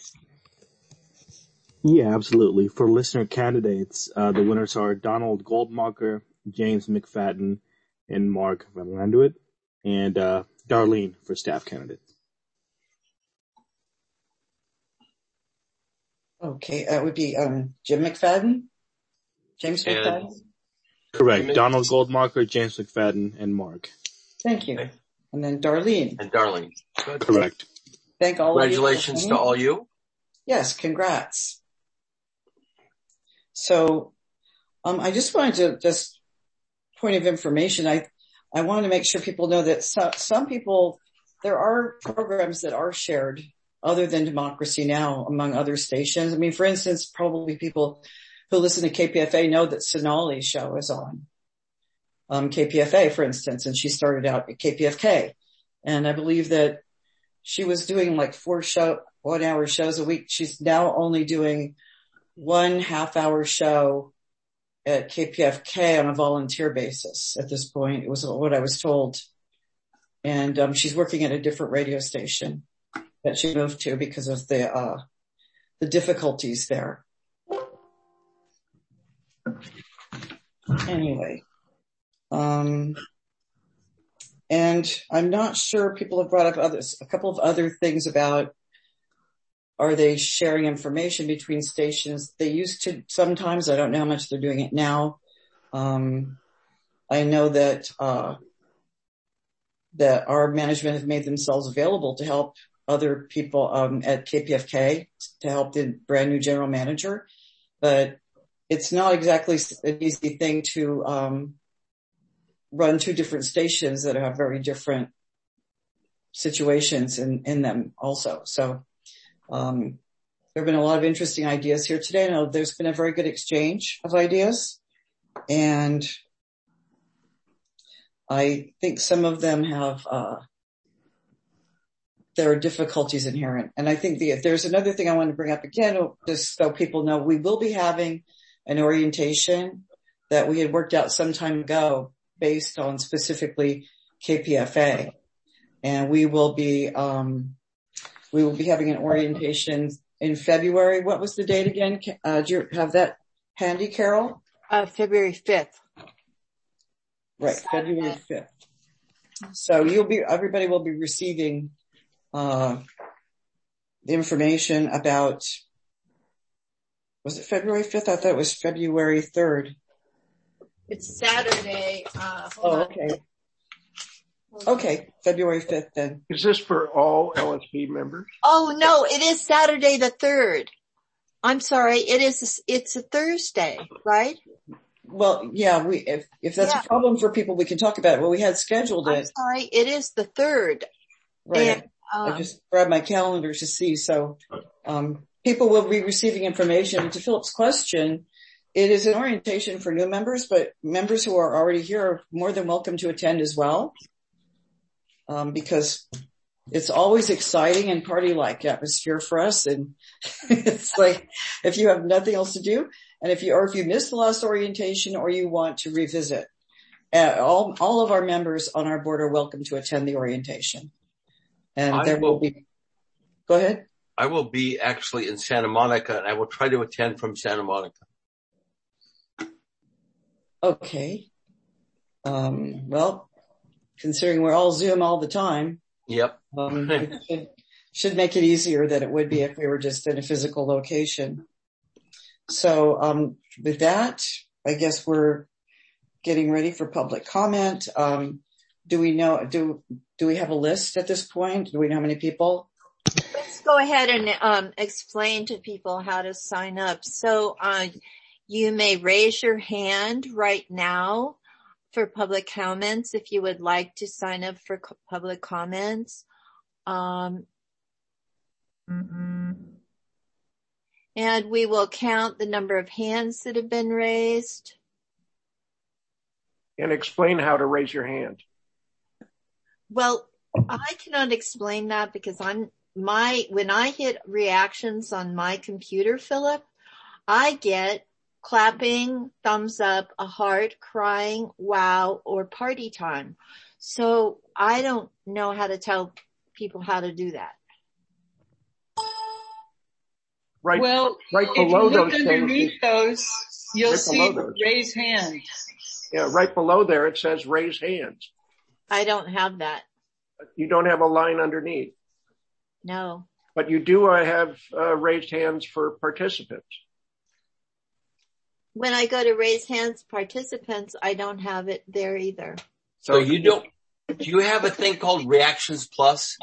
Yeah, absolutely. For listener candidates, uh, the winners are Donald Goldmacher, James McFadden, and Mark Van Landuit, and, uh, Darlene for staff candidate. Okay, that would be um, Jim McFadden? James And, McFadden? Correct. Donald Goldmacher, James McFadden, and Mark. Thank you. Okay. And then Darlene. And Darlene. Good. Correct. Thank all Congratulations of you. to all you. Yes, congrats. So um, I just wanted to just point of information. I I wanted to make sure people know that so, some people, there are programs that are shared other than Democracy Now! Among other stations. I mean, for instance, probably people who listen to K P F A know that Sonali's show is on um, K P F A, for instance, and she started out at K P F K. And I believe that she was doing like four show, one hour shows a week. She's now only doing one half hour show at K P F K on a volunteer basis at this point. It was what I was told. And um, she's working at a different radio station that she moved to because of the, uh, the difficulties there. Anyway, um, and I'm not sure, people have brought up others, a couple of other things about, are they sharing information between stations? They used to sometimes, I don't know how much they're doing it now. Um, I know that, uh, that our management have made themselves available to help other people, um, at K P F K to help the brand new general manager, but it's not exactly an easy thing to, um, run two different stations that have very different situations in, in them also. So, um, there have been a lot of interesting ideas here today. I know there's been a very good exchange of ideas, and I think some of them have, uh, there are difficulties inherent. And I think the, there's another thing I want to bring up again, just so people know, we will be having an orientation that we had worked out some time ago based on specifically K P F A. And we will be, um, we will be having an orientation in February. What was the date again? Uh, do you have that handy, Carol? Uh, February fifth. Right, February fifth. So you'll be, everybody will be receiving, uh, the information about, was it February fifth? I thought it was February third. It's Saturday. Uh, hold Oh, on. okay. Okay, February fifth then. Is this for all L S P members? Oh no, it is Saturday the third. I'm sorry. It is, it's a Thursday, right? Well, yeah, we, if, if that's Yeah. a problem for people, we can talk about it. Well, we had scheduled I'm it. sorry. It is the third. Right. And, um, I just grabbed my calendar to see. So, um, people will be receiving information. To Philip's question, it is an orientation for new members, but members who are already here are more than welcome to attend as well. Um, because it's always exciting and party-like atmosphere for us. And it's like, if you have nothing else to do, and if you, or if you missed the last orientation or you want to revisit, uh, all, all of our members on our board are welcome to attend the orientation. And I there will, will be, go ahead. I will be actually in Santa Monica, and I will try to attend from Santa Monica. Okay. Um, well, considering we're all Zoom all the time. Yep. um, it should, should make it easier than it would be if we were just in a physical location. So, um, with that, I guess we're getting ready for public comment. Um, do we know, do, do we have a list at this point? Do we know how many people? Let's go ahead and, um, explain to people how to sign up. So, uh, you may raise your hand right now for public comments if you would like to sign up for co- public comments. Um, mm-hmm. And we will count the number of hands that have been raised. And explain how to raise your hand. Well, I cannot explain that because I'm my, when I hit reactions on my computer, Philip, I get clapping, thumbs up, a heart, crying, wow, or party time. So I don't know how to tell people how to do that. Right, well, right if below you look those underneath things, those, you'll right see those. raise hand. Yeah, right below there it says raise hands. I don't have that. You don't have a line underneath. No. But you do uh, have uh, raised hands for participants. When I go to raise hands participants, I don't have it there either. So, so you don't, do you have a thing called Reactions Plus?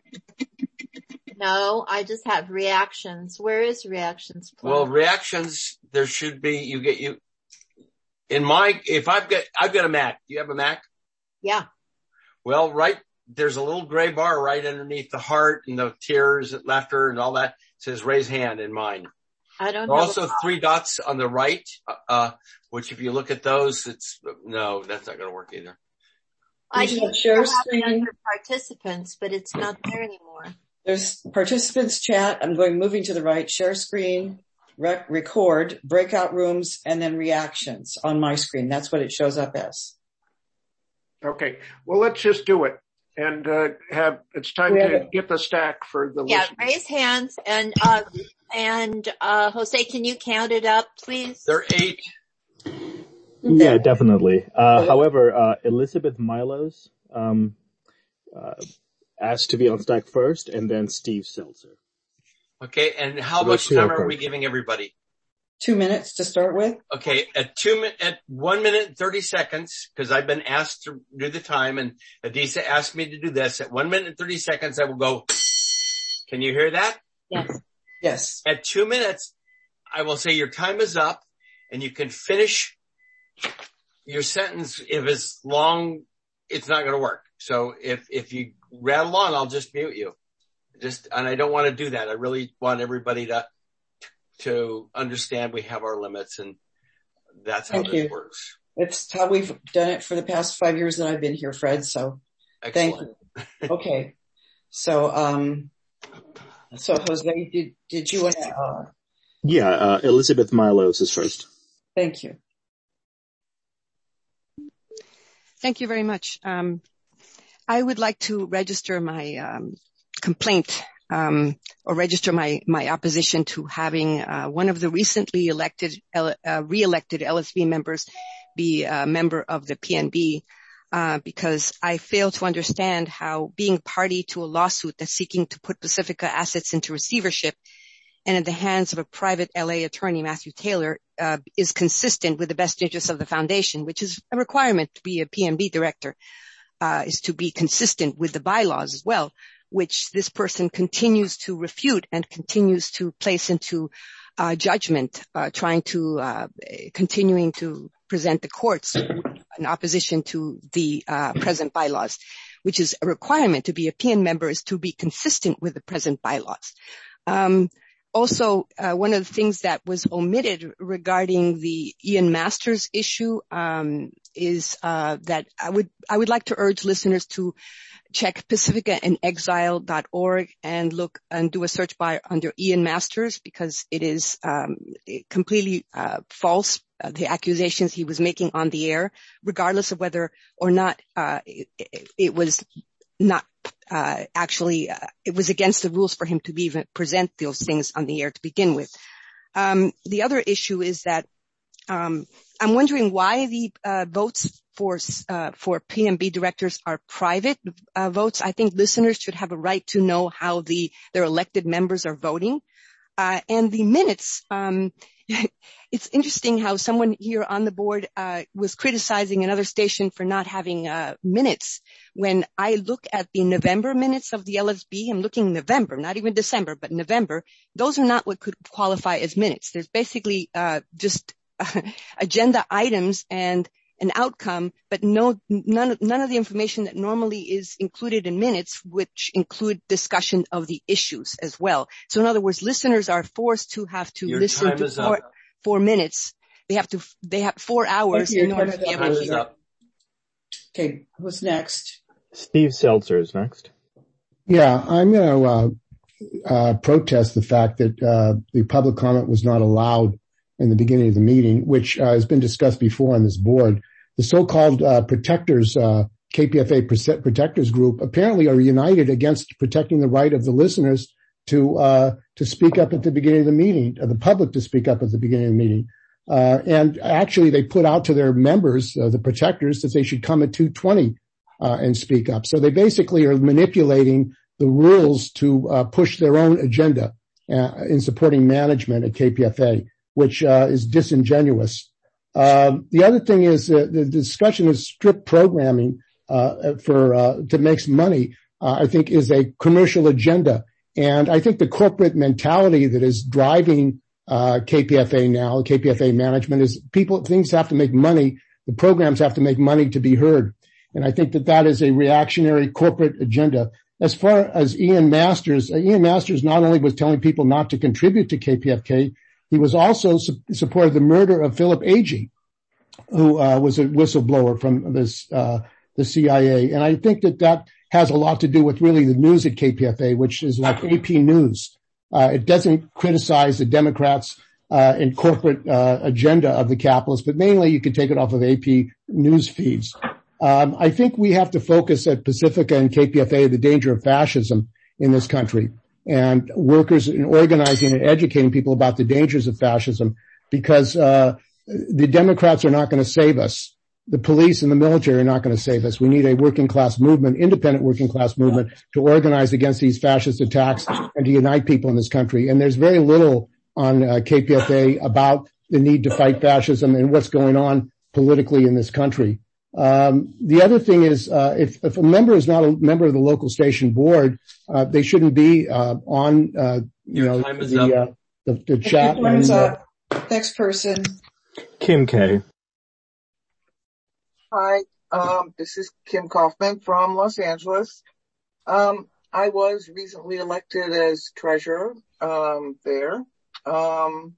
No, I just have reactions. Where is Reactions Plus? Well, reactions, there should be, you get, you, in my, if I've got, I've got a Mac. Do you have a Mac? Yeah. Well, right, there's a little gray bar right underneath the heart and the tears, laughter and all that. It says raise hand in mine. I don't there know. are also three dots on the right, uh, which if you look at those, it's, no, that's not going to work either. I used to have it under participants, but it's not there anymore. There's participants chat. I'm going moving to the right, share screen, rec- record, breakout rooms, and then reactions on my screen. That's what it shows up as. Okay. Well, let's just do it. And, uh, have, it's time yeah. to get the stack for the Yeah, listeners. Raise hands and, uh, and, uh, Jose, can you count it up, please? There are eight. Yeah, definitely. Uh, however, uh, Elizabeth Milos, um, uh, asked to be on stack first, and then Steve Seltzer. Okay, and how so much time are first. we giving everybody? Two minutes to start with. Okay, at two min- at one minute and thirty seconds, because I've been asked to do the time, and Adisa asked me to do this. At one minute and thirty seconds, I will go. Can you hear that? Yes. Yes. At two minutes, I will say your time is up, and you can finish your sentence. If it's long, it's not going to work. So if if you rattle on, I'll just mute you. Just, and I don't want to do that. I really want everybody to, to understand we have our limits, and that's how thank this you. works. It's how we've done it for the past five years that I've been here, Fred. So Excellent. Thank you. Okay. So, um, so Jose, did, did you want to, uh, yeah, uh, Elizabeth Milos is first. Thank you. Thank you very much. Um, I would like to register my um, complaint um, or register my, my opposition to having uh, one of the recently elected, uh, re-elected L S B members be a member of the P N B uh, because I fail to understand how being party to a lawsuit that's seeking to put Pacifica assets into receivership and in the hands of a private L A attorney, Matthew Taylor, uh, is consistent with the best interests of the foundation, which is a requirement to be a P N B director. Uh, is to be consistent with the bylaws as well, which this person continues to refute and continues to place into uh, judgment, uh, trying to, uh, continuing to present the courts in opposition to the uh, present bylaws, which is a requirement to be a P N member is to be consistent with the present bylaws. Um, Also, uh, one of the things that was omitted regarding the Ian Masters issue um, is uh, that I would I would like to urge listeners to check pacifica in exile dot org and look and do a search by under Ian Masters because it is um, completely uh, false. Uh, the accusations he was making on the air, regardless of whether or not uh, it, it was not uh, actually, uh, it was against the rules for him to be even present those things on the air to begin with. Um, the other issue is that um, I'm wondering why the uh, votes for uh, for P M B directors are private uh, votes. I think listeners should have a right to know how the their elected members are voting. Uh, and the minutes, um, it's interesting how someone here on the board uh, was criticizing another station for not having uh, minutes. When I look at the November minutes of the L S B, I'm looking November, not even December, but November. Those are not what could qualify as minutes. There's basically uh, just uh, agenda items and an outcome, but no, none of, none of the information that normally is included in minutes, which include discussion of the issues as well. So in other words, listeners are forced to have to Your listen time to is four, up. four minutes. They have to, they have four hours Your in order to time be is able up. to hear. Okay, who's next? Steve Seltzer is next. Yeah, I'm going to uh, uh, protest the fact that uh, the public comment was not allowed in the beginning of the meeting, which uh, has been discussed before on this board. The so-called uh, protectors, uh, K P F A protectors group, apparently are united against protecting the right of the listeners to uh to speak up at the beginning of the meeting, or the public to speak up at the beginning of the meeting. Uh and actually they put out to their members, uh, the protectors, that they should come at two twenty uh and speak up. So they basically are manipulating the rules to uh push their own agenda uh, in supporting management at K P F A, which uh is disingenuous. Um, the other thing is uh, the discussion of strip programming uh, for uh, to make money. Uh, I think is a commercial agenda, and I think the corporate mentality that is driving uh, K P F A now, K P F A management, is people things have to make money. The programs have to make money to be heard, and I think that that is a reactionary corporate agenda. As far as Ian Masters, uh, Ian Masters not only was telling people not to contribute to K P F K. He was also su- supported the murder of Philip Agee, who uh, was a whistleblower from this uh, the C I A. And I think that that has a lot to do with really the news at K P F A, which is like A P News. Uh, it doesn't criticize the Democrats uh, and corporate uh, agenda of the capitalists, but mainly you can take it off of A P news feeds. Um, I think we have to focus at Pacifica and K P F A the danger of fascism in this country, and workers and organizing and educating people about the dangers of fascism, because uh the Democrats are not going to save us. The police and the military are not going to save us. We need a working class movement, independent working class movement, to organize against these fascist attacks and to unite people in this country. And there's very little on uh, K P F A about the need to fight fascism and what's going on politically in this country. Um, the other thing is, uh, if, if a member is not a member of the local station board, uh, they shouldn't be, uh, on, uh, you Your know, time is the, up. uh, the, the chat. Your time is and, uh, up. Next person. Kim K. Hi, um, this is Kim Kaufman from Los Angeles. Um, I was recently elected as treasurer, um, there. Um,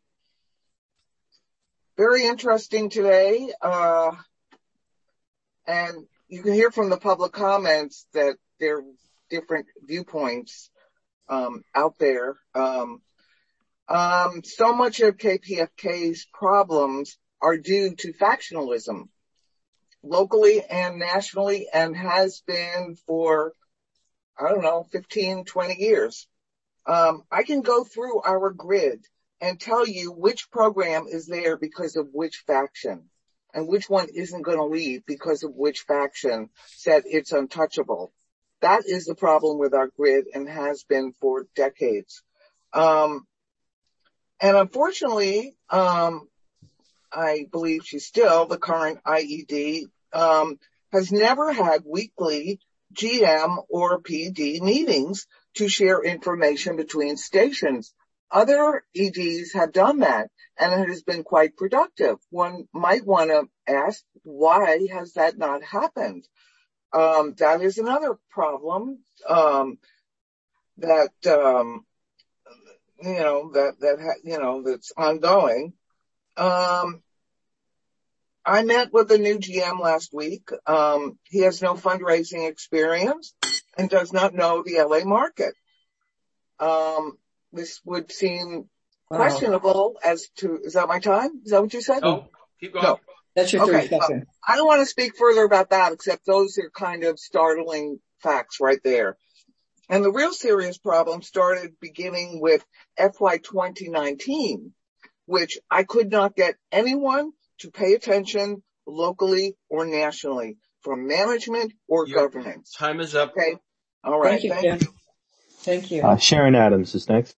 very interesting today, uh, and you can hear from the public comments that there are different viewpoints, um, out there. Um, um, so much of K P F K's problems are due to factionalism, locally and nationally, and has been for, I don't know, fifteen, twenty years. Um, I can go through our grid and tell you which program is there because of which faction, and which one isn't going to leave because of which faction said it's untouchable. That is the problem with our grid and has been for decades. Um, and unfortunately, um, I believe she's still the current I E D, um, has never had weekly G M or P D meetings to share information between stations. Other E Ds have done that, and it has been quite productive. One might want to ask, why has that not happened? Um, that is another problem, um, that, um, you know, that, that, ha- you know, that's ongoing. Um, I met with the new G M last week. Um, he has no fundraising experience and does not know the L A market. Um, this would seem Wow. questionable as to, is that my time? Is that what you said? No, keep going. No. That's your Okay. thirty seconds. I don't want to speak further about that, except those are kind of startling facts right there. And the real serious problem started beginning with F Y twenty nineteen, which I could not get anyone to pay attention locally or nationally, from management or Your governance. time is up. Okay. All right. Thank you, Thank Jen. you. Thank you. Uh, Sharon Adams is next.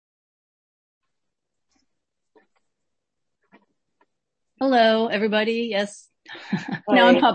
Hello, everybody. Yes. Now I'm public.